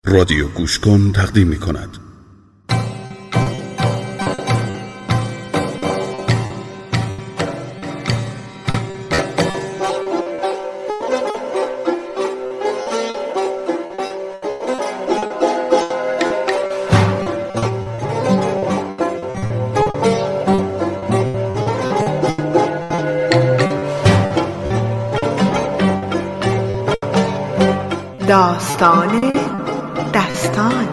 رادیو گوش کن تقدیم می کند. داستان دستان.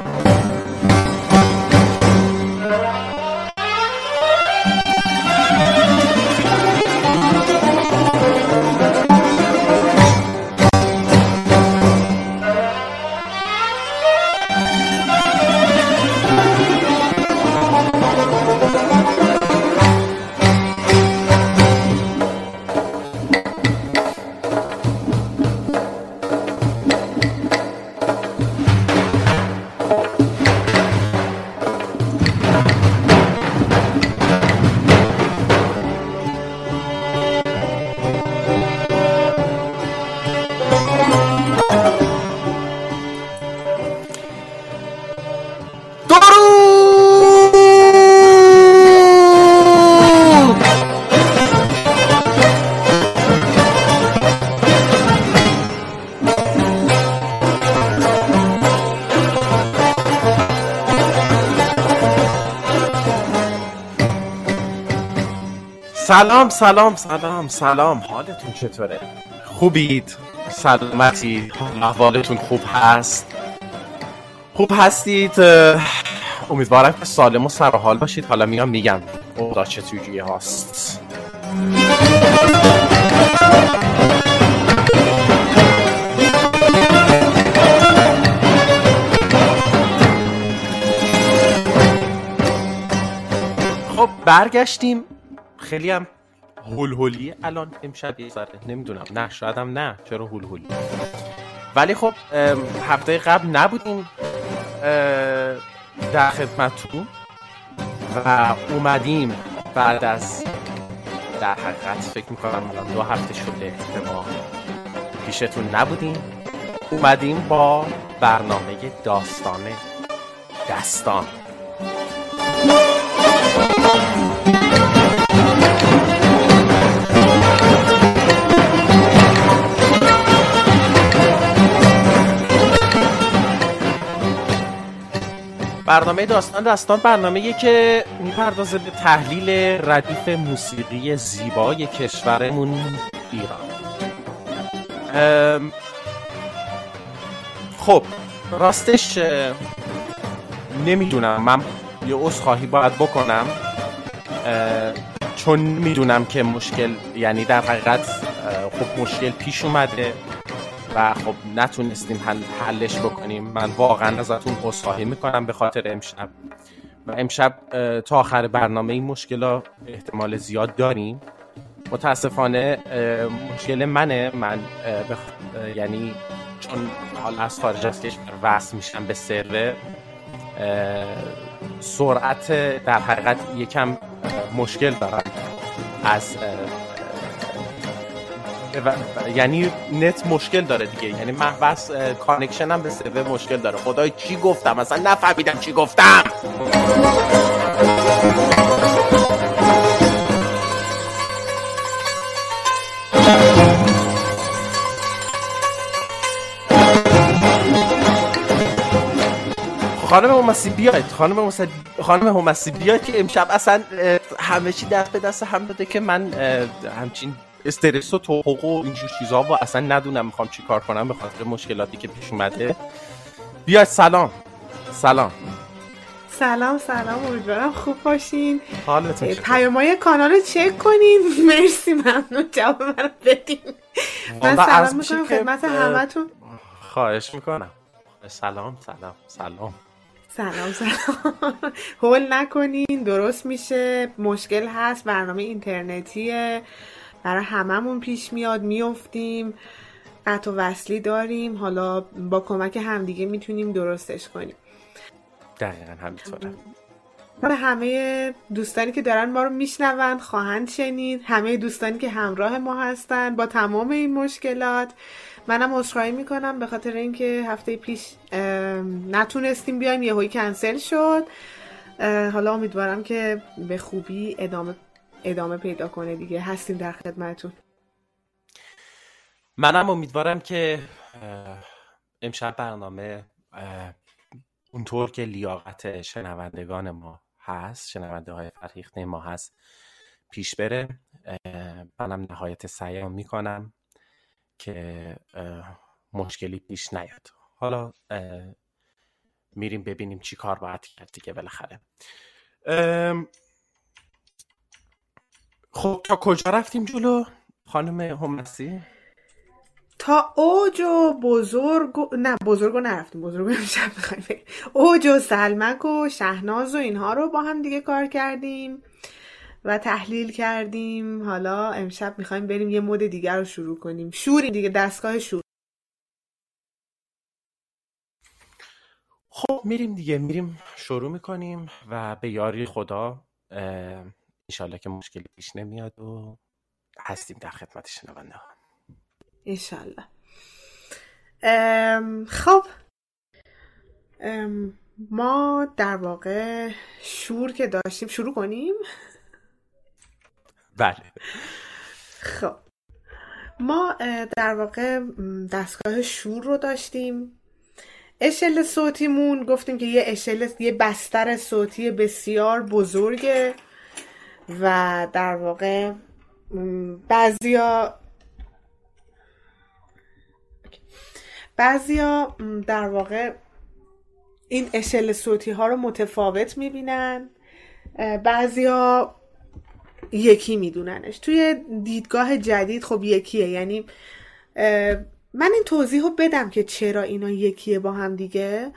سلام حالتون چطوره؟ خوبید؟ سلامتید؟ احوالتون خوب هست؟ خوب هستید؟ امیدوارم که سالم و سرحال باشید. حالا میگم اوضاع چطوری هست. خب برگشتیم. خیلی هم هول الان امشب یه ذره نمیدونم، نه شاید هم نه، چرا هول ولی خب هفته قبل نبودیم در خدمتتون و اومدیم بعد از در حقیقت فکر میکنم الان 2 هفته شده که ما پیشتون نبودیم. اومدیم با برنامه داستان دستان. برنامه داستان برنامه‌ای که میپردازه به تحلیل ردیف موسیقی زیبای کشورمون ایران. خب راستش نمیدونم، من یه عذرخواهی باید بکنم چون میدونم که مشکل، یعنی در حقیقت خب مشکل پیش اومده و خب نتونستیم حلش بکنیم. من واقعا ازتون عذرخواهی میکنم به خاطر امشب و امشب تا آخر برنامه این مشکل احتمال زیاد داریم. متاسفانه مشکل من یعنی چون حالا از خارج از کشور وصل میشم به سرور، سرعت در حقیقت یکم مشکل دارم از یعنی نت مشکل داره دیگه، یعنی من بس کانکشنم به سرور مشکل داره. خدای چی گفتم اصلا نفهمیدم چی گفتم. خانم همسی بیاید که امشب اصلا همه چی دست به دست هم داده که من همچین استرس و توقع و اینجور چیزا و اصلا ندونم میخوام چی کار کنم به خاطر مشکلاتی که پیش اومده. بیاید. سلام. امیدوارم خوب باشین. حالتون چطوره؟ پیام‌های کانال رو چک کنین. مرسی، ممنون جواب منو بدین. من سلام میکنم خدمت همتون. خواهش میکنم. سلام. هول نکنین، درست میشه. مشکل هست، برنامه اینترنتیه، برای هممون پیش میاد، میافتیم، قطع و وصلی داریم. حالا با کمک همدیگه میتونیم درستش کنیم. دقیقاً همینطوره. همه دوستانی که دارن ما رو میشنون خواهند شنید، همه دوستانی که همراه ما هستن با تمام این مشکلات. منم عذرخواهی میکنم به خاطر اینکه هفته پیش نتونستیم بیایم، یهویی کنسل شد. حالا امیدوارم که به خوبی ادامه پیدا کنه دیگه. هستیم در خدمتتون. منم امیدوارم که امشب برنامه اونطور که لیاقت شنوندگان ما هست، شنونده های فرهیخته ما هست، پیش بره. منم نهایت سعیم میکنم که مشکلی پیش نیاد. حالا میریم ببینیم چی کار باید کرد دیگه بالاخره. خب تا کجا رفتیم جلو خانم همسی؟ تا اوج و بزرگو نرفتیم. بزرگو امشب میخوایم بگیم اوج و سلمک و شهناز و اینها رو با هم دیگه کار کردیم و تحلیل کردیم. حالا امشب میخوایم بریم یه مود دیگه رو شروع کنیم. شوریم دیگه، دستگاه شور. خب میریم شروع میکنیم و به یاری خدا انشالله که مشکلی پیش نمیاد و هستیم در خدمت شنونده ها انشالله. خب ما در واقع شور که داشتیم، شروع کنیم؟ بله. خب ما در واقع دستگاه شور رو داشتیم. اشل صوتیمون گفتیم که یه بستر صوتی بسیار بزرگه و در واقع بعضیا در واقع این اشل صوتی ها رو متفاوت میبینن، بعضیا یکی میدوننش. توی دیدگاه جدید خب یکیه. یعنی من این توضیح رو بدم که چرا اینا یکیه با هم دیگه.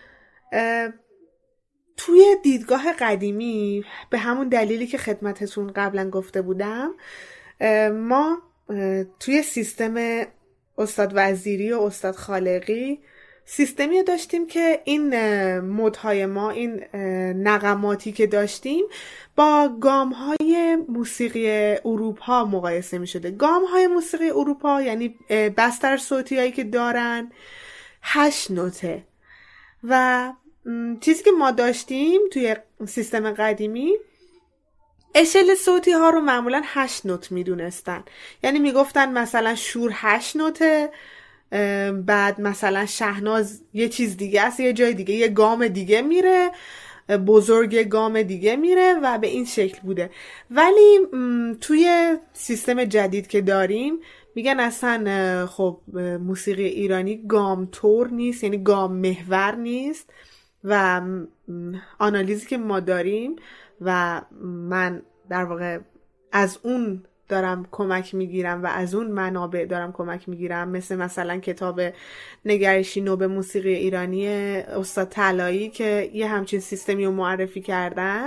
توی دیدگاه قدیمی به همون دلیلی که خدمتتون قبلا گفته بودم، ما توی سیستم استاد وزیری و استاد خالقی سیستمی داشتیم که این مدهای ما، این نغماتی که داشتیم با گام‌های موسیقی اروپا مقایسه می شده. گام‌های موسیقی اروپا یعنی بستر صوتی هایی که دارن 8 نوته و چیزی که ما داشتیم توی سیستم قدیمی، اشل صوتی ها رو معمولا 8 نوت می دونستن. یعنی می گفتن مثلا شور 8 نوته، بعد مثلا شهناز یه چیز دیگه است، یه جای دیگه یه گام دیگه میره، بزرگ گام دیگه میره و به این شکل بوده. ولی توی سیستم جدید که داریم میگن اصلا خب موسیقی ایرانی گام تور نیست، یعنی گام محور نیست و آنالیزی که ما داریم و من در واقع از اون دارم کمک میگیرم و از اون منابع دارم کمک میگیرم، مثلا کتاب نگرشی نو به موسیقی ایرانی استاد طلایی که یه همچین سیستمی رو معرفی کردن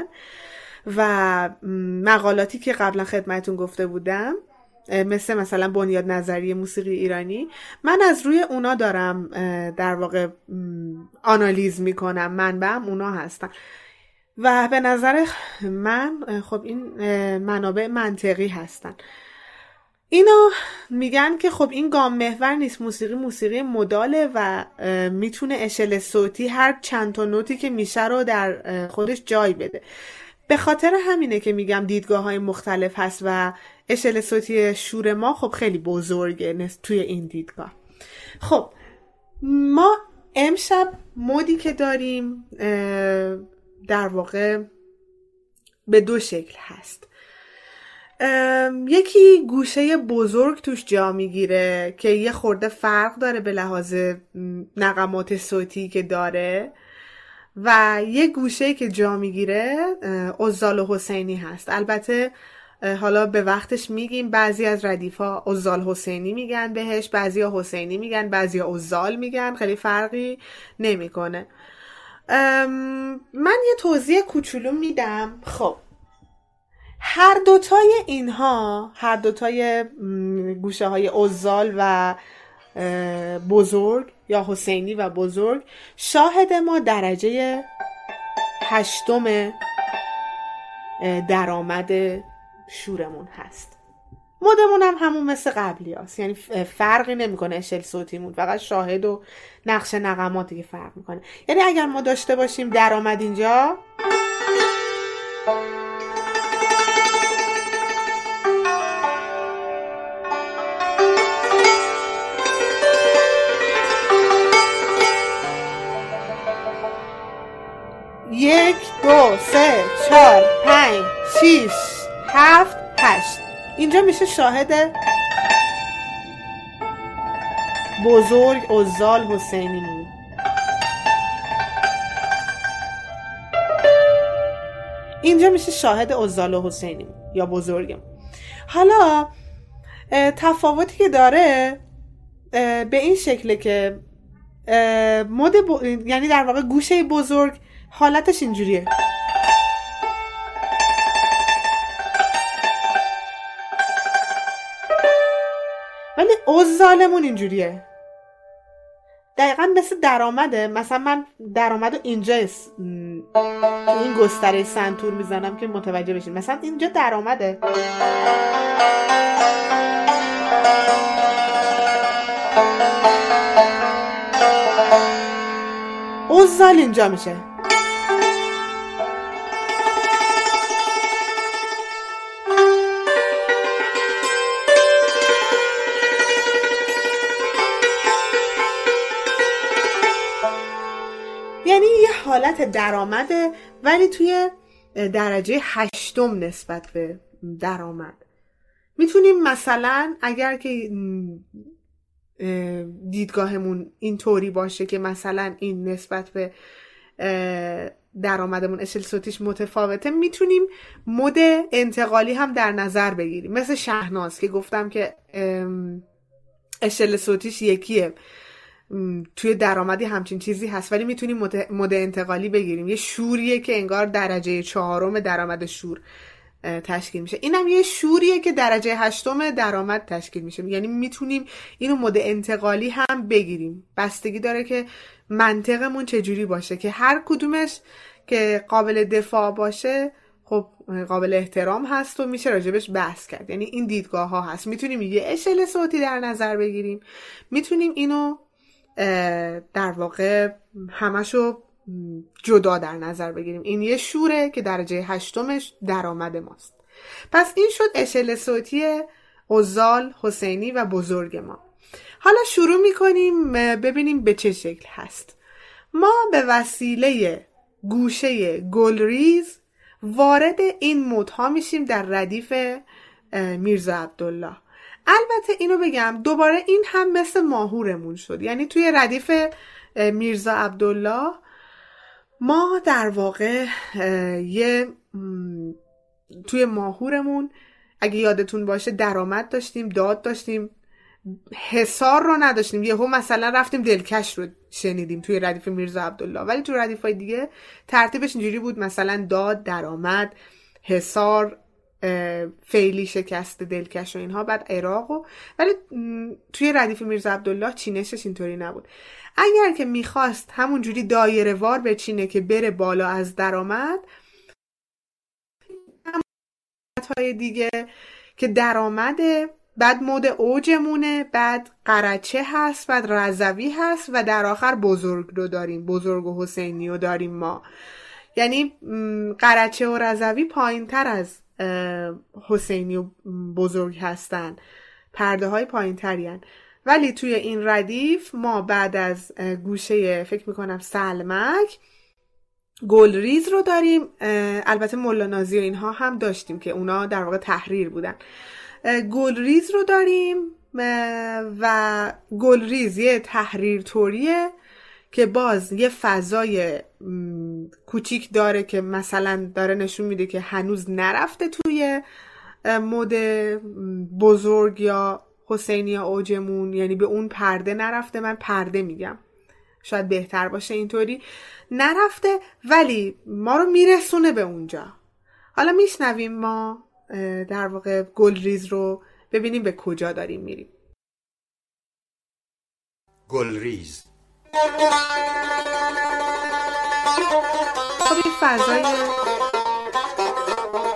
و مقالاتی که قبلا خدمتون گفته بودم مثلا بنیاد نظری موسیقی ایرانی. من از روی اونا دارم در واقع آنالیز میکنم، منبعم اونا هستن و به نظر من خب این منابع منطقی هستن. اینا میگن که خب این گام محور نیست، موسیقی مداله و میتونه اشل صوتی هر چند تا نوتی که میشه رو در خودش جای بده. به خاطر همینه که میگم دیدگاه های مختلف هست و اشل صوتی شور ما خب خیلی بزرگه توی این دیدگاه. خب ما امشب مودی که داریم در واقع به 2 شکل هست. یکی گوشه بزرگ توش جا میگیره که یه خورده فرق داره به لحاظ نغمات صوتی که داره و یه گوشه که جا میگیره عزال و حسینی هست. البته حالا به وقتش میگیم بعضی از ردیفا عزال حسینی میگن بهش، بعضی ها حسینی میگن، بعضی ها عزال میگن، خیلی فرقی نمیکنه. من یه توضیح کوچولو میدم. خب هر دوتای اینها، هر دوتای گوشه های عزال و بزرگ یا حسینی و بزرگ شاهد ما درجه 8 درآمد شورمون هست. مودمون هم همون مثل قبلی هست، یعنی فرقی نمیکنه اشل صوتیمون، فقط شاهد و نقش نغماتی که فرق میکنه. یعنی اگر ما داشته باشیم درآمد اینجا، یک، دو، سه، چهار، پنج، شیش، هفت، هشت، اینجا میشه شاهد بزرگ عزال حسینیمون. اینجا میشه شاهد عزال حسینیمون یا بزرگم. حالا تفاوتی که داره به این شکله که یعنی در واقع گوشه بزرگ حالتش اینجوریه، ولی عزالمون اینجوریه. دقیقا مثل درآمده. مثلا من درآمدو اینجا این گستره سنتور میزنم که متوجه بشین. مثلا اینجا درآمده، عزال اینجا میشه. یعنی یه حالت درآمده ولی توی درجه 8 نسبت به درآمد. میتونیم مثلا اگر که دیدگاهمون اینطوری باشه که مثلا این نسبت به درآمدمون اشل صوتیش متفاوته، میتونیم مد انتقالی هم در نظر بگیریم، مثل شهناز که گفتم که اشل صوتیش یکیه، توی درآمدی همچین چیزی هست، ولی میتونیم مد انتقالی بگیریم. یه شوریه که انگار درجه 4 درآمد شور تشکیل میشه. اینم یه شوریه که درجه 8 درآمد تشکیل میشه. یعنی میتونیم اینو مد انتقالی هم بگیریم. بستگی داره که منطقمون چجوری باشه، که هر کدومش که قابل دفاع باشه خب قابل احترام هست و میشه راجبش بحث کرد. یعنی این دیدگاه ها هست. میتونیم یه اشل صوتی در نظر بگیریم، میتونیم اینو در واقع همشو جدا در نظر بگیریم. این یه شوره که درجه 8 درآمد ماست. پس این شد اشل صوتی عزال، حسینی و بزرگ ما. حالا شروع میکنیم ببینیم به چه شکل هست. ما به وسیله گوشه گلریز وارد این مدها میشیم در ردیف میرزا عبدالله. البته اینو بگم دوباره این هم مثل ماهورمون شد. یعنی توی ردیف میرزا عبدالله ما در واقع توی ماهورمون اگه یادتون باشه درآمد داشتیم، داد داشتیم، حصار رو نداشتیم. یهو مثلا رفتیم دلکش رو شنیدیم توی ردیف میرزا عبدالله، ولی توی ردیفای دیگه ترتیبش اینجوری بود، مثلا داد، درآمد، حصار، فعلی، شکست، دلکش و اینها، بعد عراق. ولی توی ردیف میرزا عبدالله چینشش اینطوری نبود. اگر که میخواست همونجوری دایره وار بچینه که بره بالا از درآمد، های دیگه که درآمده، بعد مد اوجمونه، بعد قرچه هست، بعد رضوی هست و در آخر بزرگ رو داریم، بزرگ و حسینی رو داریم ما. یعنی قرچه و رضوی پایین تر از حسینی و بزرگ هستن، پرده های پایین تری هن. ولی توی این ردیف ما بعد از گوشه فکر میکنم سلمک گلریز رو داریم. البته مولانازی و اینها هم داشتیم که اونا در واقع تحریر بودن. گلریز رو داریم و گلریز یه تحریر طوریه که باز یه فضای کوچیک داره که مثلا داره نشون میده که هنوز نرفته توی مد بزرگ یا حسینی یا اوجمون، یعنی به اون پرده نرفته. من پرده میگم، شاید بهتر باشه اینطوری، نرفته ولی ما رو میرسونه به اونجا. حالا میشنویم ما در واقع گلریز رو، ببینیم به کجا داریم میریم. گلریز خب این فضای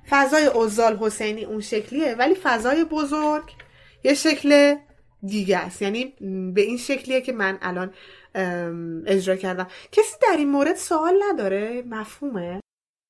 فضای اوزال حسینی اون شکلیه، ولی فضای بزرگ یه شکل دیگه است. یعنی به این شکلیه که من الان اجرا کردم. کسی در این مورد سوال نداره؟ مفهومه؟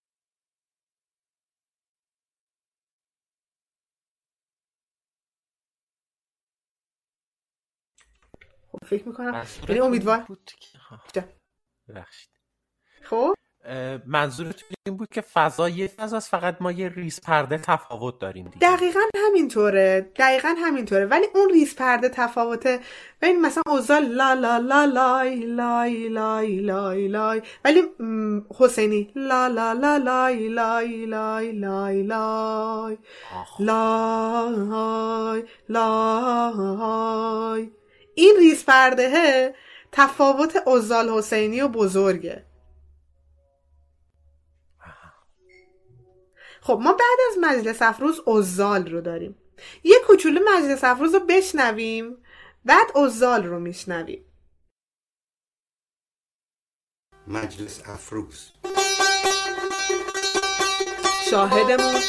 خب فکر میکنم یعنی امیدوار ببخشید. خب منظورتون این بود که فضای فضاست، فقط ما یه ریز پرده تفاوت داریم دیگه. دقیقاً همینطوره، ولی اون ریز پرده تفاوته. ببین مثلا اوزال لا لا لا لای لای لای لای لای، ولی حسینی لا لا لا لای لای لای لای لای لای لای. این ریز پرده تفاوت اوزال حسینی و بزرگه. خب ما بعد از مجلس افروز اوزال رو داریم. یه کوچولو مجلس افروز رو بشنویم، بعد اوزال رو میشنویم. مجلس افروز شاهدمون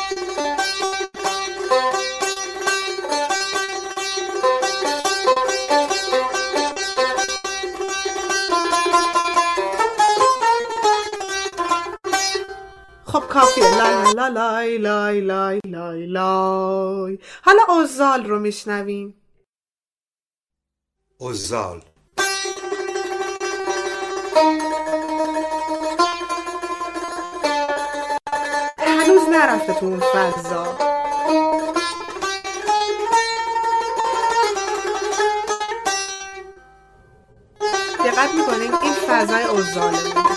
خب کافیه. لای لای لای لای لای لای لای. حالا اوزال رو میشنویم. اوزال هنوز نرفته تو اون فضا. دقت میکنیم این فضای اوزاله.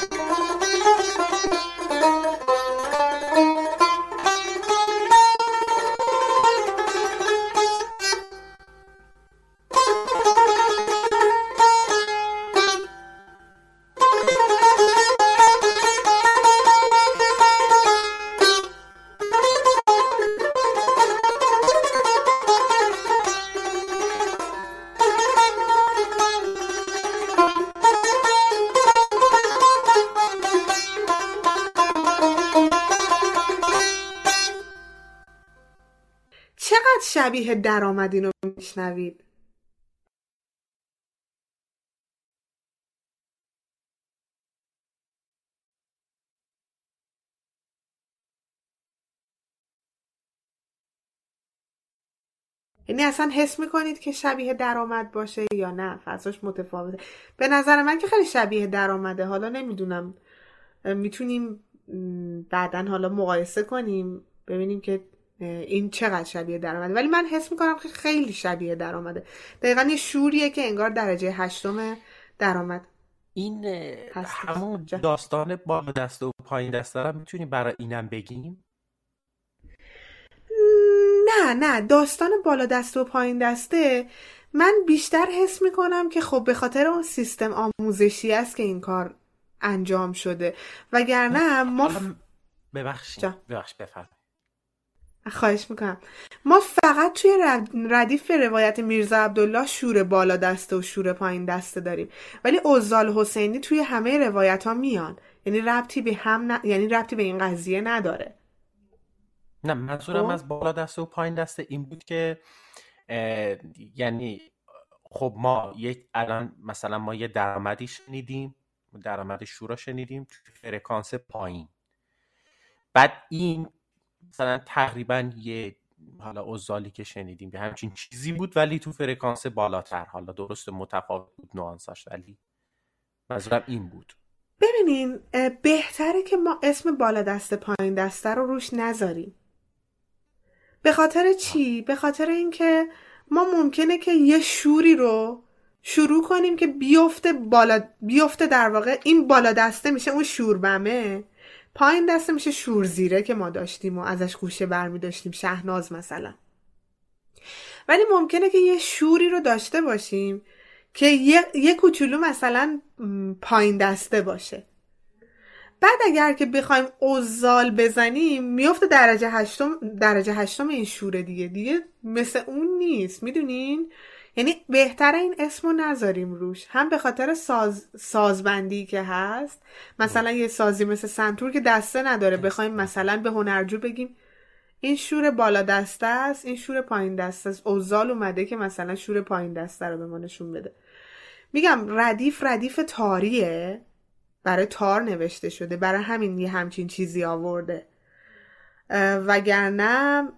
شبیه درآمدین رو میشنوید. یعنی اصلا حس میکنید که شبیه درآمد باشه یا نه فضاش متفاوته؟ به نظر من که خیلی شبیه درآمده. حالا نمیدونم، میتونیم بعدن حالا مقایسه کنیم ببینیم که این چقدر شبیه درآمده، ولی من حس میکنم که خیلی شبیه درآمده. دقیقاً یه شوریه که انگار درجه 8 درآمد. این همون داستان بالا دسته و پایین دسته رو میتونی برای اینم بگیم؟ نه داستان بالا دسته و پایین دسته من بیشتر حس میکنم که خب به خاطر اون سیستم آموزشی است که این کار انجام شده، وگرنه ما ببخشید بفرمایید. خواهش میکنم. ما فقط توی ردیف روایت میرزا عبدالله شور بالا دسته و شور پایین دسته داریم، ولی اوزال حسینی توی همه روایت ها میان. یعنی ربطی به هم یعنی ربطی به این قضیه نداره. نه منظورم از بالا دسته و پایین دسته این بود که یعنی خب ما الان مثلا ما یه درآمدی شنیدیم، درآمد شورا شنیدیم توی فرکانس پایین، بعد این مثلا تقریبا یه حالا اوزالی که شنیدیم به همچین چیزی بود ولی تو فرکانس بالاتر. حالا درست متفاوت بود نوانساش، ولی منظورم این بود. ببینین بهتره که ما اسم بالا دسته پایین دسته رو روش نذاریم. به خاطر چی؟ به خاطر اینکه ما ممکنه که یه شوری رو شروع کنیم که بیفته در واقع این بالا دسته میشه اون شوربمه، پایین دسته میشه شورزیره که ما داشتیم و ازش گوشه برمی داشتیم، شهناز مثلا. ولی ممکنه که یه شوری رو داشته باشیم که یه کوچولو مثلا پایین دسته باشه. بعد اگر که بخوایم اوزال بزنیم میفته درجه هشتم این شوره دیگه مثل اون نیست. میدونین؟ یعنی بهتره این اسمو نذاریم روش، هم به خاطر سازبندی که هست. مثلا یه سازی مثل سنتور که دسته نداره، بخوایم مثلا به هنرجو بگیم این شور بالا دسته است، این شور پایین دسته است، اوزال اومده که مثلا شور پایین دسته رو به ما نشون بده. میگم ردیف تاریه، برای تار نوشته شده، برای همین یه همچین چیزی آورده. وگرنه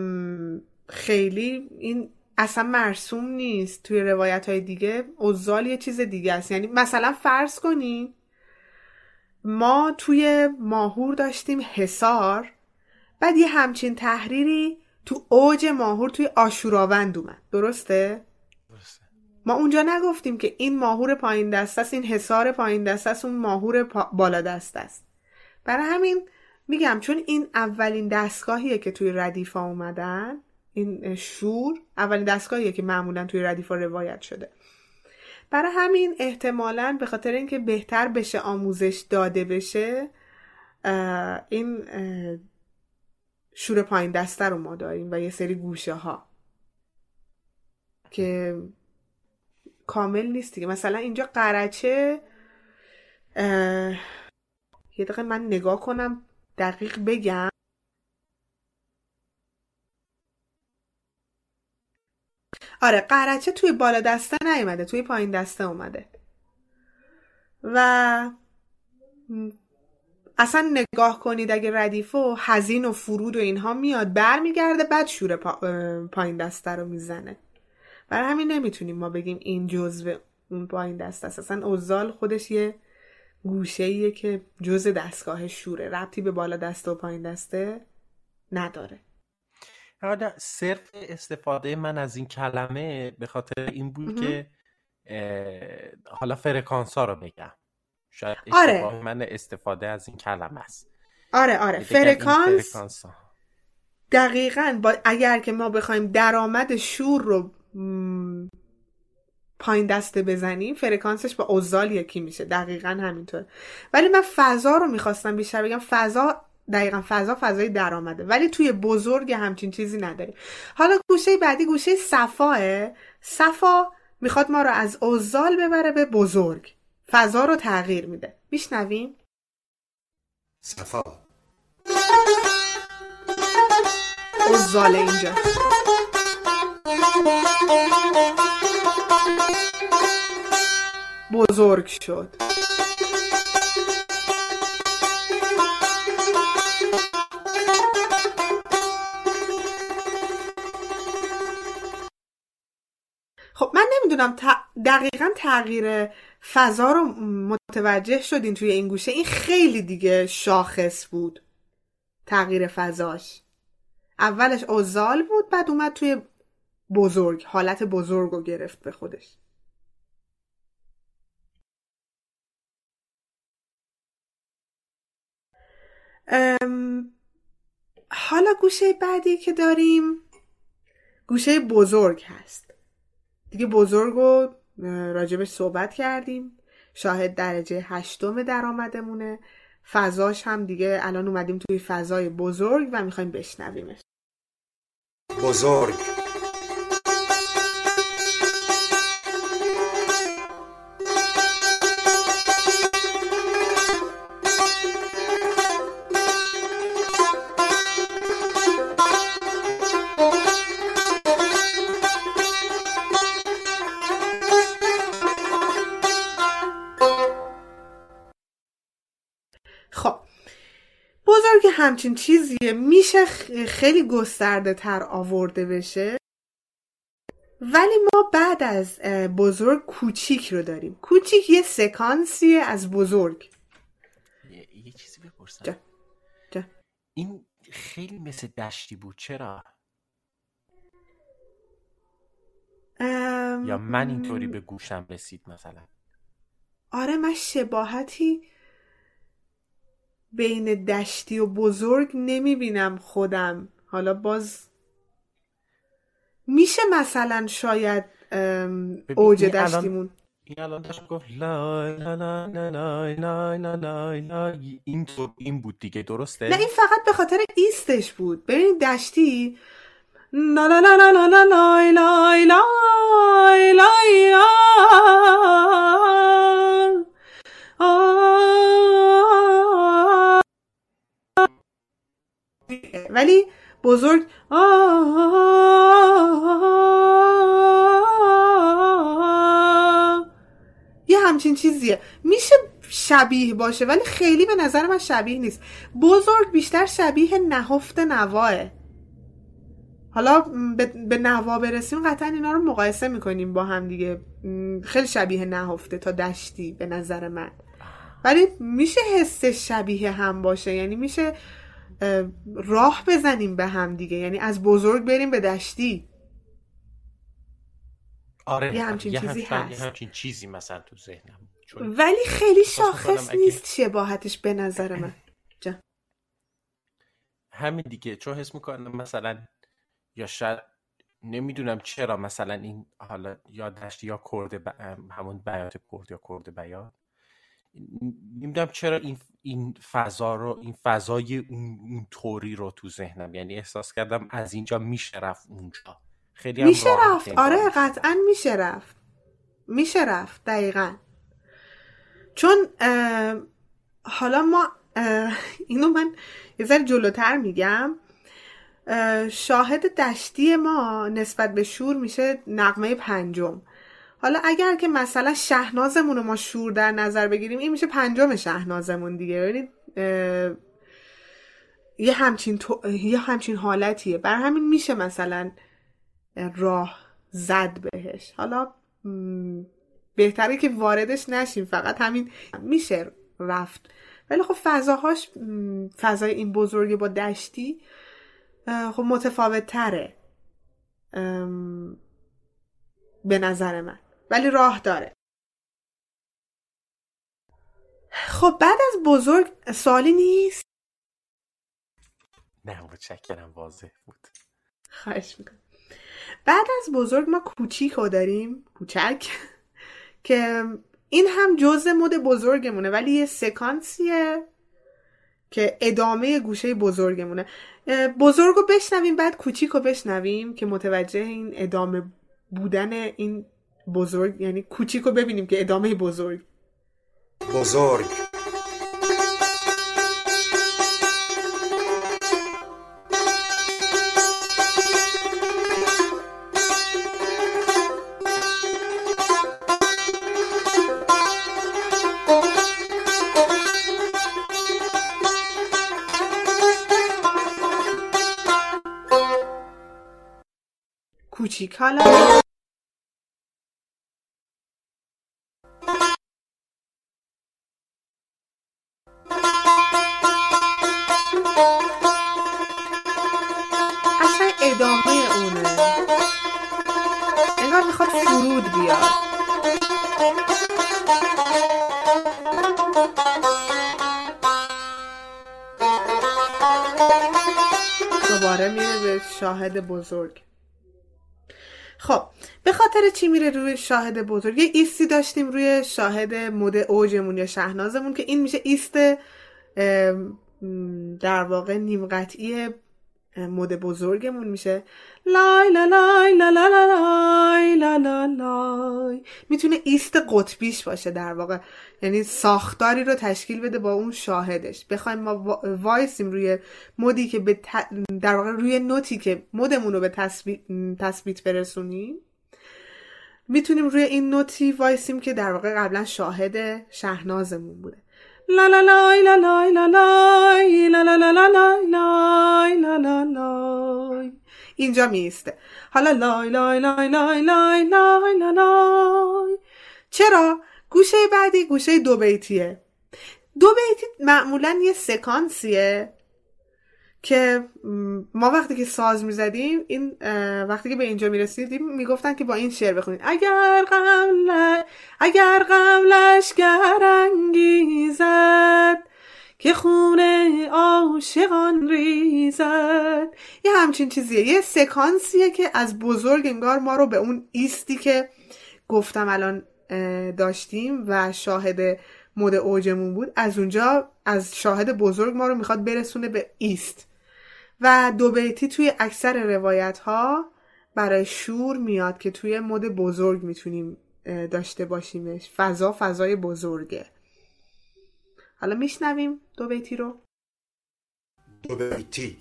خیلی این اصلا مرسوم نیست. توی روایت های دیگه اوزال یه چیز دیگه است. یعنی مثلا فرض کنین ما توی ماهور داشتیم حصار، بعد یه همچین تحریری تو اوج ماهور توی آشوراوند اومد. درسته؟ ما اونجا نگفتیم که این ماهور پایین دسته است، این حصار پایین دسته است، اون ماهور بالا دسته است. برای همین میگم چون این اولین دستگاهیه که توی ردیفا اومدن، این شور اولین دستگاهیه که معمولا توی ردیفا روایت شده. برای همین احتمالاً به خاطر اینکه بهتر بشه آموزش داده بشه، این شور پایین دسته رو ما داریم و یه سری گوشه ها که کامل نیست دیگه. مثلا اینجا قرچه، یه دقیقه من نگاه کنم دقیق بگم. آره قرچه توی بالا دسته نیومده، توی پایین دسته اومده و اصلا نگاه کنید اگه ردیف و حزین و فرود و اینها میاد برمیگرده، بعد شور پایین دسته رو میزنه. برای همین نمیتونیم ما بگیم این جزو اون پایین دسته است. اصلا اوزال خودش یه گوشه‌ایه که جزء دستگاه شوره، ربطی به بالا دسته و پایین دسته نداره. حالا صرف استفاده من از این کلمه به خاطر این بود که حالا فرکانس ها رو بگم. شاید اشتباه من استفاده از این کلمه است. آره فرکانس دقیقاً اگر که ما بخوایم درآمد شور رو پایین دسته بزنیم، فرکانسش با اوزال یکی میشه. دقیقاً همینطور. ولی من فضا رو میخواستم بیشتر بگم. فضای درآمده، ولی توی بزرگ همچین چیزی نداریم. حالا گوشه بعدی گوشه صفاه. صفا میخواد ما رو از اوزال ببره به بزرگ، فضا رو تغییر میده. میشنویم؟ صفا اوزال اینجا بزرگ شد. خب من نمیدونم دقیقاً تغییر فضا رو متوجه شدین توی این گوشه؟ این خیلی دیگه شاخص بود تغییر فضاش. اولش اوزال بود، بعد اومد توی بزرگ، حالت بزرگ رو گرفت به خودش. حالا گوشه بعدی که داریم گوشه بزرگ هست دیگه. بزرگ رو راجبش صحبت کردیم، شاهد درجه 8 درآمدمونه. فضاش هم دیگه الان اومدیم توی فضای بزرگ و میخوایم بشنویمش. بزرگ بزرگ همچین چیزیه، میشه خیلی گسترده تر آورده بشه، ولی ما بعد از بزرگ کوچیک رو داریم. کوچیک یه سکانسیه از بزرگ. یه چیزی بپرسم. جا. این خیلی مثل دشتی بود، چرا؟ یا من اینطوری به گوشم رسید مثلا؟ آره من شباهتی بین دشتی و بزرگ نمیبینم خودم. حالا باز میشه مثلا شاید اوج دشتیمون. این الان داشت گفت لا لا لا لا لا لا لا لا، این بود دیگه، درسته؟ نه این فقط به خاطر ایستش بود. ببینید دشتی لا لا لا لا لا لا لای لای لای لای ولی بزرگ یه همچین چیزیه. میشه شبیه باشه ولی خیلی به نظر من شبیه نیست. بزرگ بیشتر شبیه نهفت نواه. حالا به نوا برسیم قطعا اینا رو مقایسه میکنیم با هم دیگه. خیلی شبیه نهفته تا دشتی به نظر من، ولی میشه حسش شبیه هم باشه. یعنی میشه راه بزنیم به هم دیگه، یعنی از بزرگ بریم به دشتی. آره یه همچین چیزی هست. یه همچین چیزی مثلا تو ذهنم، ولی خیلی شاخص نیست شباهتش به نظر من. همین دیگه، چون حس میکنم مثلا، یا شاید نمیدونم چرا مثلا این حالا یا دشت یا همون بیات کرد یا کرد بیات، نمیدونم چرا این فضا رو، این فضای اون طوری رو تو ذهنم، یعنی احساس کردم از اینجا میشه رفت اونجا. خیلی هم میشه رفت. آره قطعا میشه رفت دقیقا. چون حالا ما اینو من یه ذره جلوتر میگم. شاهد دشتی ما نسبت به شور میشه نغمه پنجم. حالا اگر که مثلا شهنازمون رو ما شور در نظر بگیریم، این میشه پنجم شهنازمون دیگه. ببینید یه همچین حالتیه. بر همین میشه مثلا راه زد بهش. حالا بهتره که واردش نشیم، فقط همین میشه رفت. ولی خب فضای این بزرگی با دشتی خب متفاوت تره به نظر من، ولی راه داره. خب بعد از بزرگ سوالی نیست؟ نه متشکرم، واضح بود. خواهش میکنم. بعد از بزرگ ما کوچیکو داریم، کوچک، که این هم جزء مد بزرگمونه ولی یه سکانسیه که ادامه گوشه بزرگمونه. بزرگو بشنویم بعد کوچیکو بشنویم که متوجه این ادامه بودن این بزرگ، یعنی کوچیکو ببینیم که ادامه بزرگ. کوچیک حالا اصلا ادامه اونه، انگار میخواد فرود بیاد. دوباره میره به شاهد بزرگ. خب به خاطر چی میره روی شاهد بزرگ؟ یه ایستی داشتیم روی شاهد مد اوجمون یا شهنازمون که این میشه ایست در واقع نیم قطعی مد بزرگمون میشه. لای لا لای لا لا لای لا لا لای. میتونه ایست قطبیش باشه در واقع، یعنی ساختاری رو تشکیل بده با اون شاهدش. بخوایم ما وایسیم روی مدی که در واقع روی نوتی که مدمون رو به تثبیت برسونیم، میتونیم روی این نوتی وایسیم که در واقع قبلا شاهد شهنازمون بوده. لا لا لای لا لای لا لای لا لا لا لای لای لا لا لای. اینجا میسته. حالا لای لای لای لای لای لای لا لای. چرا؟ گوشه بعدی گوشه دو بیتیه. دو بیتی معمولا یه سکانسیه که ما وقتی که ساز میزدیم، این وقتی که به اینجا میرسیدیم میگفتن که با این شعر بخونید: اگر غم لشکر انگیزد که خون عاشقان ریزد. یه همچین چیزیه، یه سکانسیه که از بزرگ انگار ما رو به اون ایستی که گفتم الان داشتیم و شاهد مد اوجمون بود، از اونجا از شاهد بزرگ ما رو میخواد برسونه به ایست و دو بیتی توی اکثر روایت ها برای شور میاد که توی مد بزرگ میتونیم داشته باشیمش. فضای بزرگه. حالا میشنویم دو بیتی رو. دو بیتی.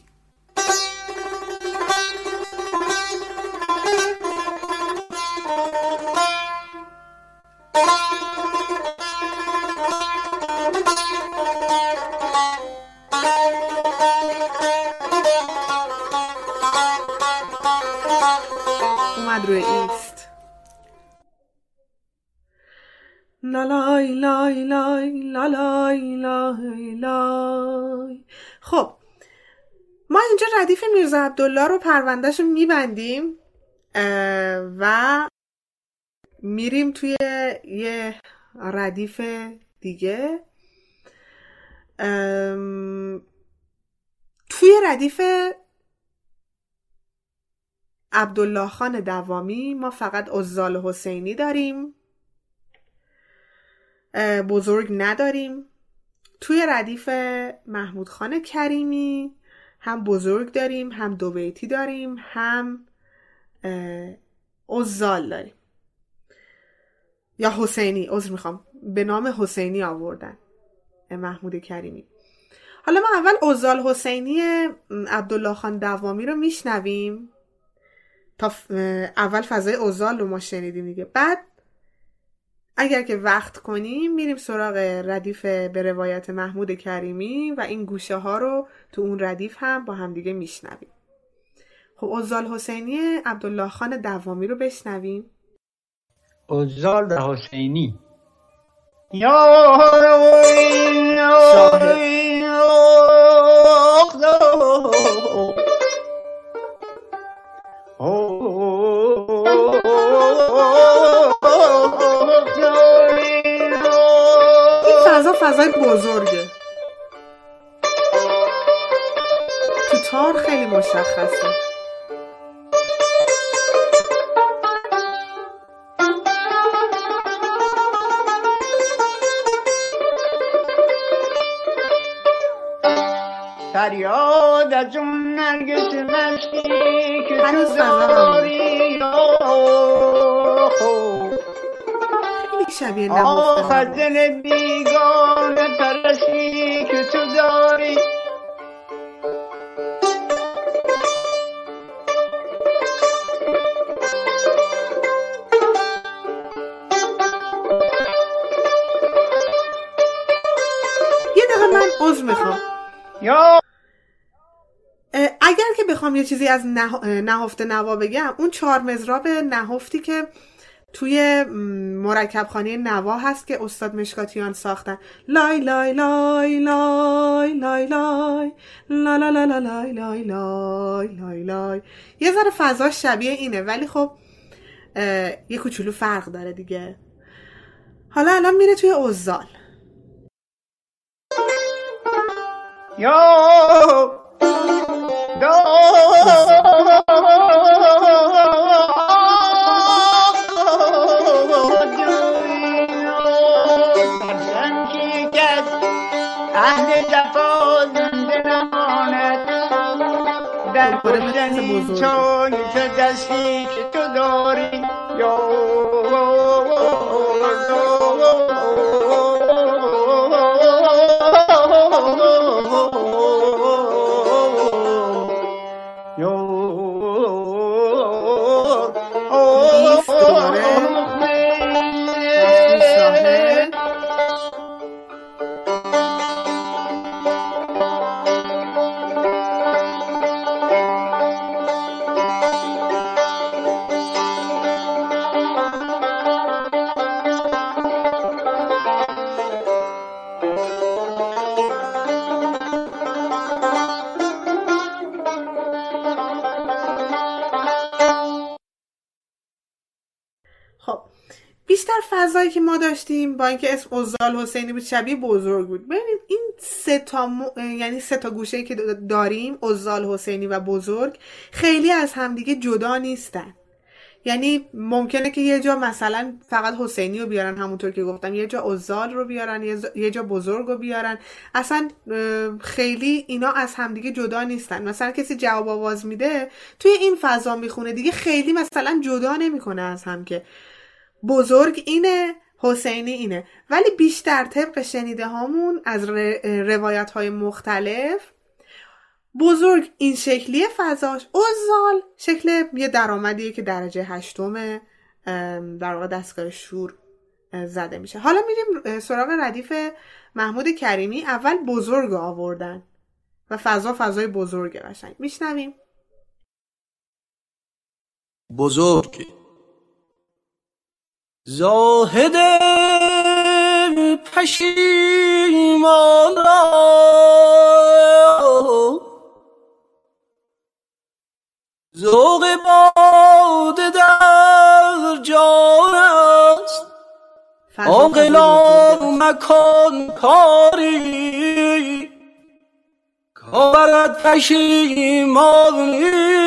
اومد روی ایست. لالای لای لای لالای لای لای. خب ما اینجا ردیف میرزا عبدالله رو پروندهش رو میبندیم و میریم توی یه ردیف دیگه. توی ردیف عبدالله خان دوامی ما فقط عزال حسینی داریم، بزرگ نداریم. توی ردیف محمود خان کریمی هم بزرگ داریم، هم دو بیتی داریم، هم عزال داریم یا حسینی، عذر میخوام، به نام حسینی آوردن محمود کریمی. حالا ما اول عزال حسینی عبدالله خان دوامی رو میشنویم تا اول فضای عزال رو ما شنیدیم دیگه. بعد اگر که وقت کنیم میریم سراغ ردیف به روایت محمود کریمی و این گوشه ها رو تو اون ردیف هم با هم دیگه میشنویم. خب عزال حسینی عبدالله خان دوامی رو بشنویم. عزال حسینی فضای بزرگه، تو تار خیلی مشخصه. فریاد از اون نرگس مستی که هنوز تو داری، خیلی شبیه آخ از نهفته. دل بیگانه پرستی که تو داری. یه دقیقه من عذر میخوام. یا اگر که بخوام یه چیزی از نهفته نوا بگم، اون 4 مضراب نهفتی که توی مرکبخانه نوا هست که استاد مشکاتیان ساختن، لای لای لای لای لای لای لا لا لا لا لای لای لای لای لای، یه ذره فضاش شبیه اینه ولی خب یه کوچولو فرق داره دیگه. حالا الان میره توی عزال. یا اهل جفا زنده نماند در کشتنی چون دستی که تو داری. بیشتر فضایی که ما داشتیم با اینکه اسم عزال حسینی بود شبیه بزرگ بود. ببینید این یعنی سه تا گوشه‌ای که داریم، عزال حسینی و بزرگ، خیلی از همدیگه جدا نیستن. یعنی ممکنه که یه جا مثلا فقط حسینی رو بیارن، همونطور که گفتم، یه جا عزال رو بیارن، یه جا بزرگ رو بیارن. اصلا خیلی اینا از همدیگه جدا نیستن. مثلا کسی جواب آواز میده توی این فضا میخونه دیگه، خیلی مثلا جدا نمیکنه از هم که بزرگ اینه حسینی اینه. ولی بیشتر طبق شنیده هامون از روایت های مختلف، بزرگ این شکلیه فضاش، عزال شکل یه درآمدیه که درجه 8 در واقع دستگاه شور زده میشه. حالا میریم سراغ ردیف محمود کریمی. اول بزرگ آوردن و فضای بزرگه قشنگ. میشنویم. بزرگ زاهد پشیمان را ذوق باده در جان است، عاقلا مکن کاری کارت پشیمانی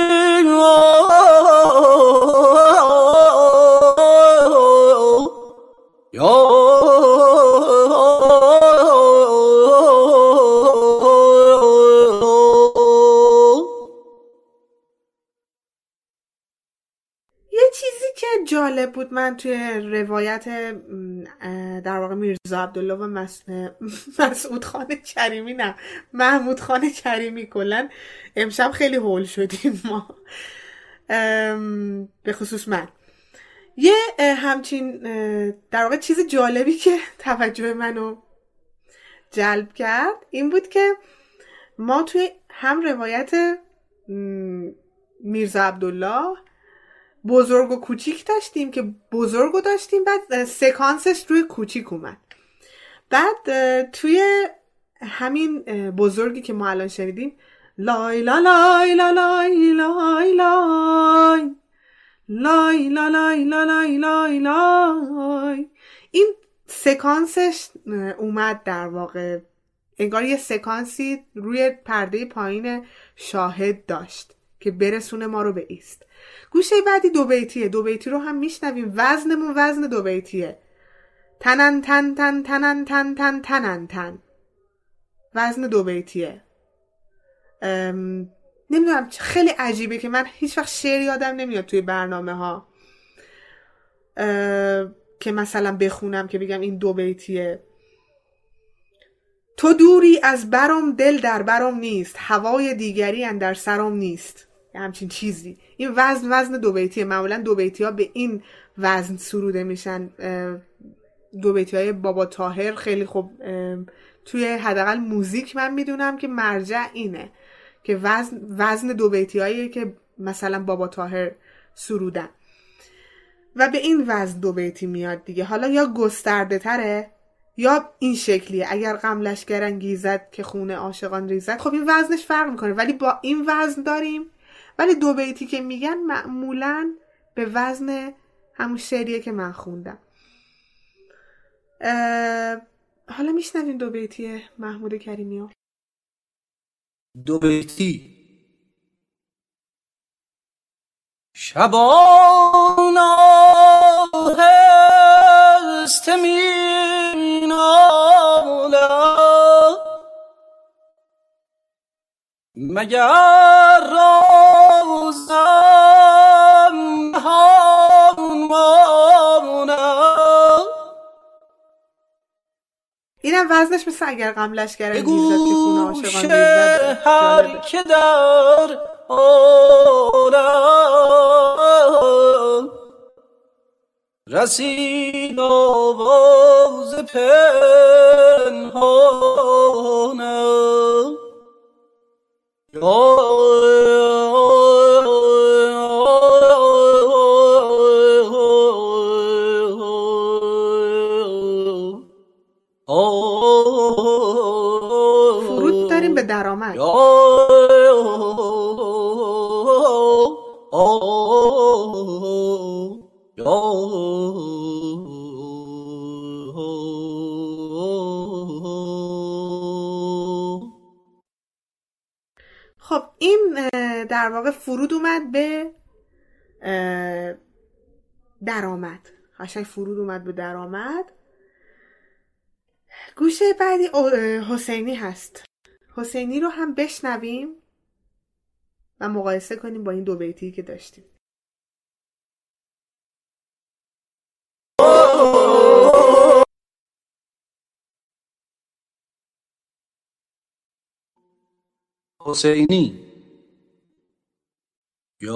جالب بود، من توی روایت در واقع میرزا عبدالله و مسعود خان کریمی، نه محمود خان کریمی، کلن امشب خیلی هول شدیم ما، به خصوص من. یه همچین در واقع چیز جالبی که توجه منو جلب کرد این بود که ما توی هم روایت میرزا عبدالله بزرگ و کوچیک داشتیم که بزرگ رو داشتیم، بعد سکانسش روی کوچیک اومد. بعد توی همین بزرگی که ما الان شنیدیم، لای لا لای لا لای لای لای لای لا لای لا لای لای لای، این سکانسش اومد در واقع انگار یه سکانسی روی پرده پایین شاهد داشت که برسونه ما رو به ایست. گوشه بعدی دو بیتیه، دو بیتی رو هم میشنویم. وزنمون وزن دو بیتیه، تنن تن تن تنن تن تن تنن تن، وزن دو بیتیه. نمیدونم خیلی عجیبه که من هیچ وقت شعر یادم نمیاد توی برنامه ها که مثلا بخونم که بگم این دو بیتیه. تو دوری از برم دل در برم نیست، هوای دیگری اندر سرم نیست، همچین چیزی. این وزن دو بیتیه. معمولا دو بیتی ها به این وزن سروده میشن. دو بیتی های بابا طاهر خیلی خوب توی حداقل موزیک من میدونم که مرجع اینه که وزن دو بیتی هایی که مثلا بابا طاهر سرودن و به این وزن دو بیتی میاد دیگه. حالا یا گسترده تره یا این شکلیه، اگر غم لشکر انگیزد که خون عاشقان ریزد. خب این وزنش فرق میکنه، ولی با این وزن داریم. ولی دو بیتی که میگن معمولاً به وزن همون شعریه که من خوندم. حالا میشنویم دو بیتی محمود کریمیو. دو بیتی. شبان آهست مینالا مگر روزم همان مانا. اینم وزنش مثل اگر غم لشکر انگیزد که خون عاشقان ریزد. هر که در عالم رسید آواز پنهانم فرود داریم به درآمد. خب این در واقع فرود اومد به درآمد، قشنگ فرود اومد به درآمد. گوشه بعدی حسینی هست. حسینی رو هم بشنویم و مقایسه کنیم با این دو بیتی که داشتیم. حسینی یا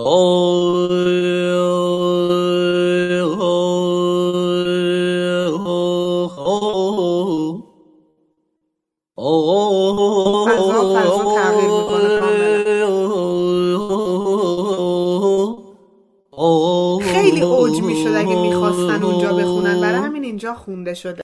فضا تغییر میکنه کاملا. خیلی اوج میشد اگه میخواستن اونجا بخونن، برای همین اینجا خونده شده.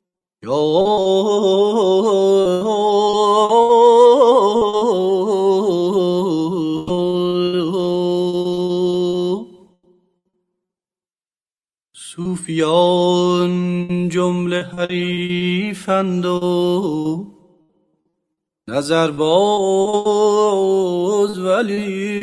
صوفیان جمله حریفند و نظر باز ولی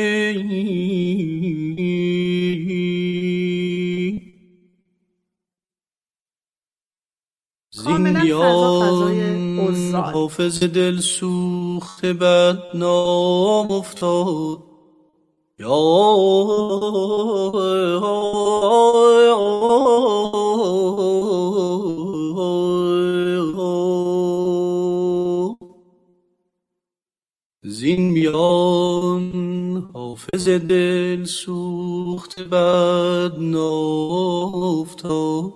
زندیان حافظ دل سوخته بدنام افتاد. زین میان حافظ دل سوخته بدنام افتاد.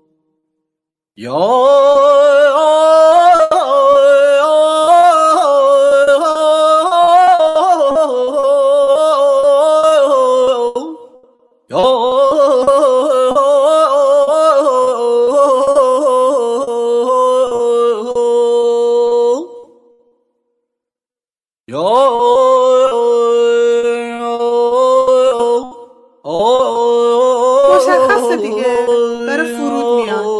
مشخصه دیگه، داره فرود میاد.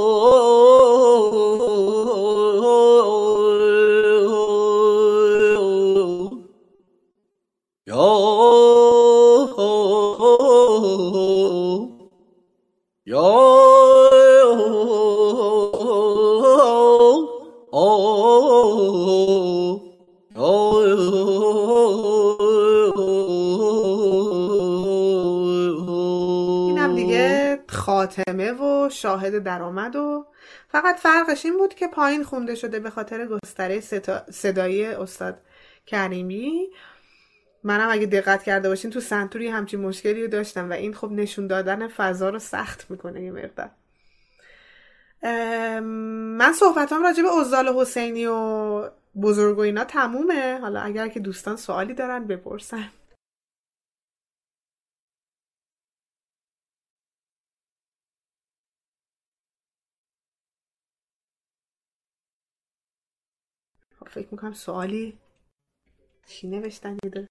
اینم دیگه خاتمه و شاهد درآمد، و فقط فرقش این بود که پایین خونده شده به خاطر گستره صدایی استاد کریمی. منم اگه دقت کرده باشین تو سنتوری همچین مشکلی رو داشتم و این خب نشون دادن فضا رو سخت میکنه یه مقدار. من صحبتام راجع به اوزال حسینی و بزرگ و اینا تمومه. حالا اگر که دوستان سوالی دارن بپرسن. فکر میکنم سوالی چی نوشتن دیده.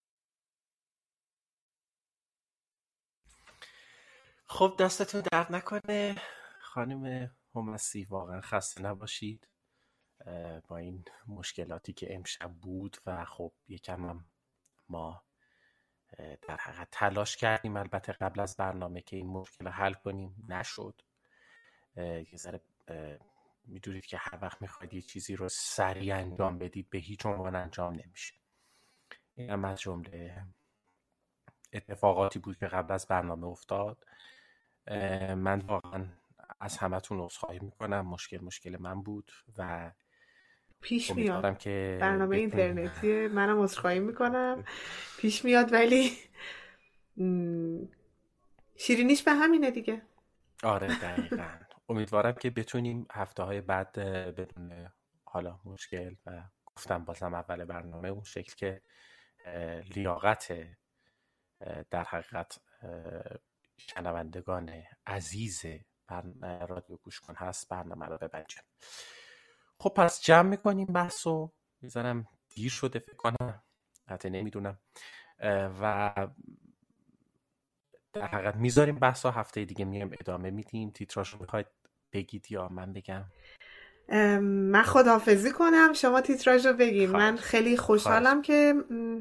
خب دستتون درد نکنه خانم همسی، واقعا خسته نباشید با این مشکلاتی که امشب بود و خب یکم هم ما در حقیقت تلاش کردیم البته قبل از برنامه که این مشکل حل کنیم، نشد. یه ذره میدونید که هر وقت میخواید یه چیزی رو سریع انجام بدید به هیچ عنوان انجام نمیشه. این هم از جمله اتفاقاتی بود که قبل از برنامه افتاد. من واقعا از همتون عذرخواهی میکنم، مشکل من بود و پیش میاد که برنامه اینترنتی، منم عذرخواهی میکنم، پیش میاد ولی شیرینیش به همینه دیگه. آره دقیقاً. امیدوارم که بتونیم هفته‌های بعد بدون حالا مشکل و گفتم بازم اول برنامه اون شکل که لیاقت در حقیقت شنوندگان عزیز رادیو گوش کن هست برنامه رو ببنجم. خب پس جمع میکنیم بحثو، میذارم دیر شده فکر کنم، حتی نمیدونم، و در حقیقت میذاریم بحثو، هفته دیگه میایم ادامه میدیم. تیتراژو میخواید بگید یا من بگم؟ من خداحافظی کنم، شما تیتراژ رو بگیم. من خیلی خوشحالم که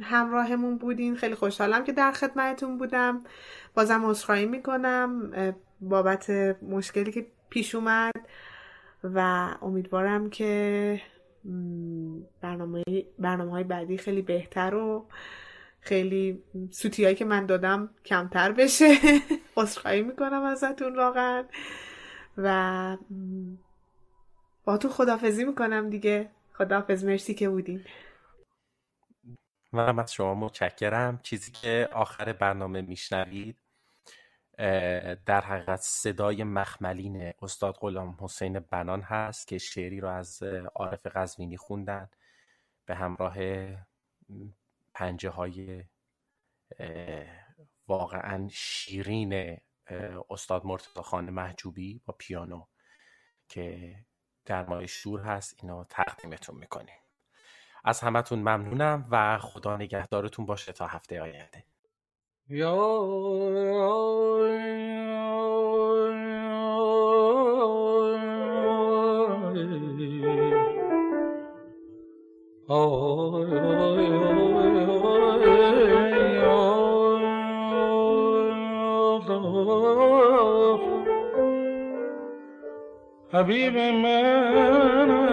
همراهمون بودین، خیلی خوشحالم که در خدمتتون بودم. بازم عذرخواهی میکنم بابت مشکلی که پیش اومد و امیدوارم که برنامه‌های بعدی خیلی بهتر و خیلی سوتیایی که من دادم کمتر بشه. عذرخواهی میکنم ازتون واقعا و با تو خداحافظی میکنم دیگه. خداحافظ، مرسی که بودین. منم از شما متشکرم. چیزی که آخر برنامه میشنوید در حقیقت صدای مخملین استاد غلام حسین بنان هست که شعری رو از عارف قزوینی خوندن به همراه پنجه های واقعا شیرین استاد مرتضی خان محجوبی با پیانو که در ماه شور هست. اینو تقدیمتون میکنیم. از همتون ممنونم و خدا نگهدارتون باشه تا هفته آینده. حبیب من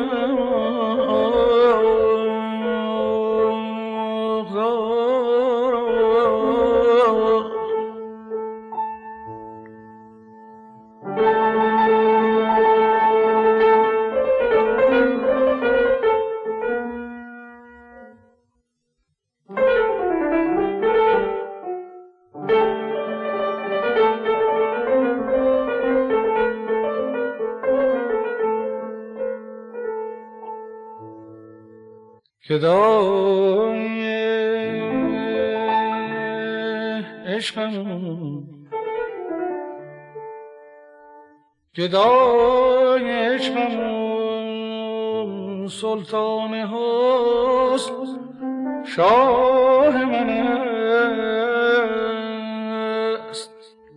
گدای عشقم گدای عشقم سلطان حسن شاه من است.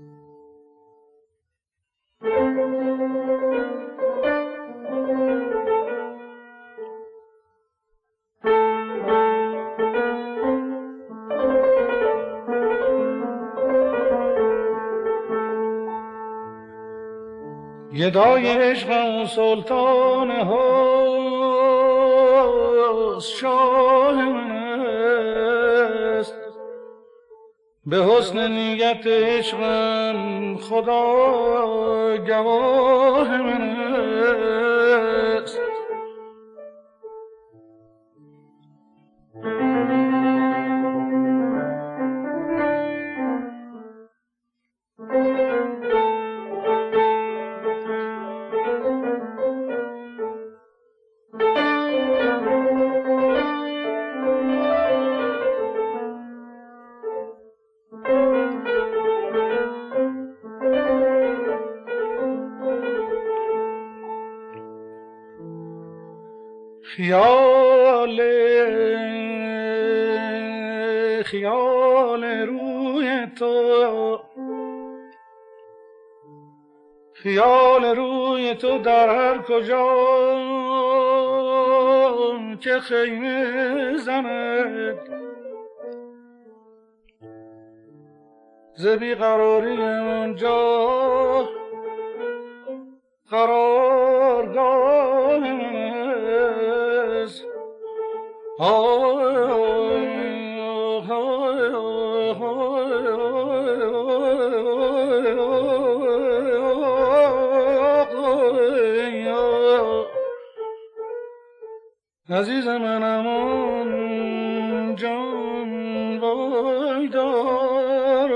گدای عشقم سلطان حسن شاه من است. به حسن نیت عشقم خدا گواه من است. خیال روی تو خیال روی تو در هر کجا که خیمه زند ز بیقراری اونجا قرارگاه من است. عزیز منم آن جان وای دار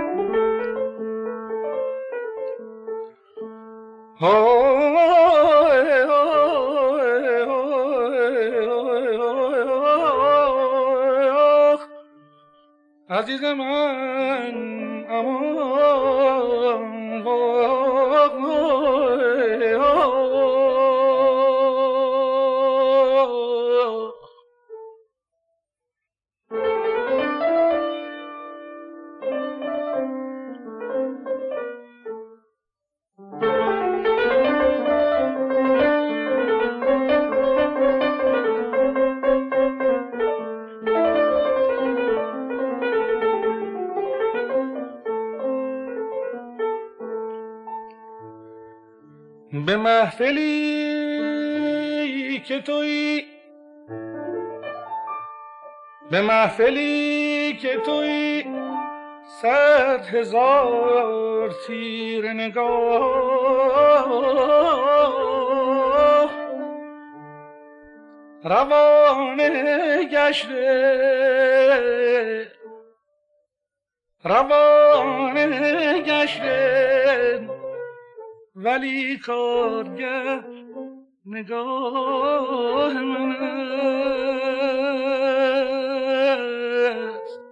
های عزیز من امان به محفلی که تویی، به محفلی که تویی 100,000 تیر نگاه روانه گشته ولی کارگر نگاه من است.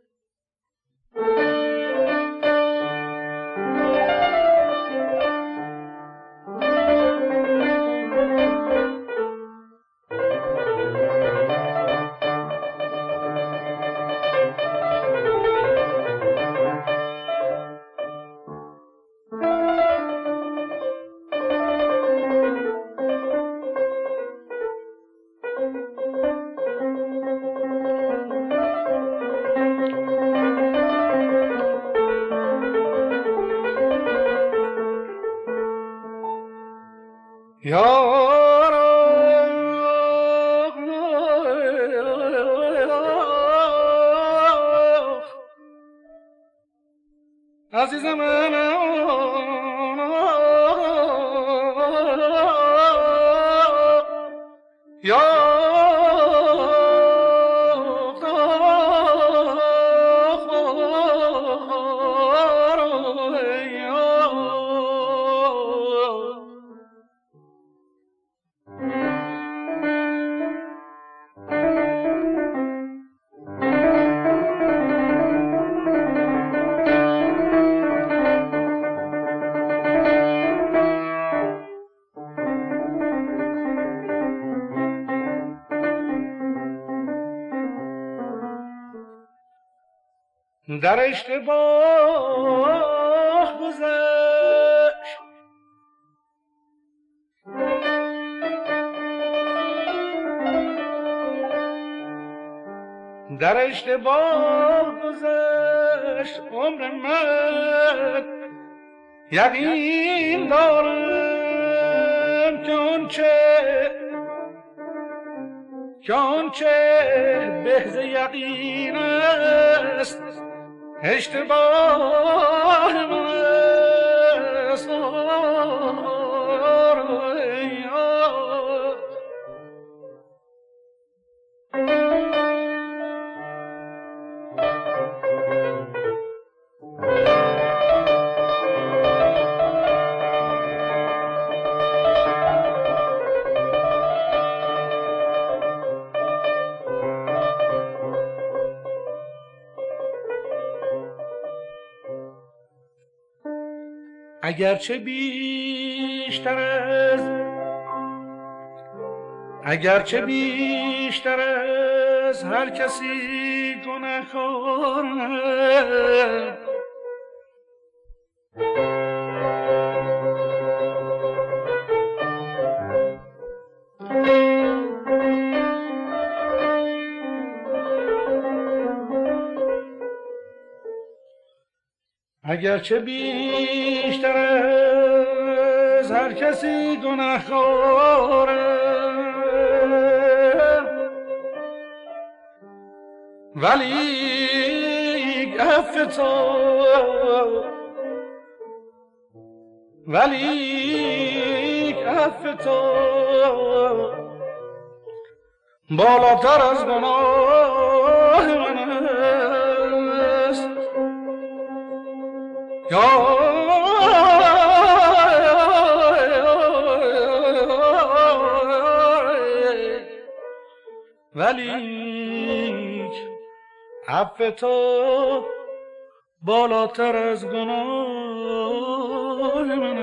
عزیز من در اشتباه گذشت، در اشتباه گذشت عمر من. یقین دارم که آنچه به ز یقین است اشتباه من است. اگرچه بیشتر از هر کسی گناهکارم، اگرچه بیشتر از هر کسی گناهکارم، ولی عفو تو بالاتر از گناه من است. ولی عفو تو بالاتر از گناه من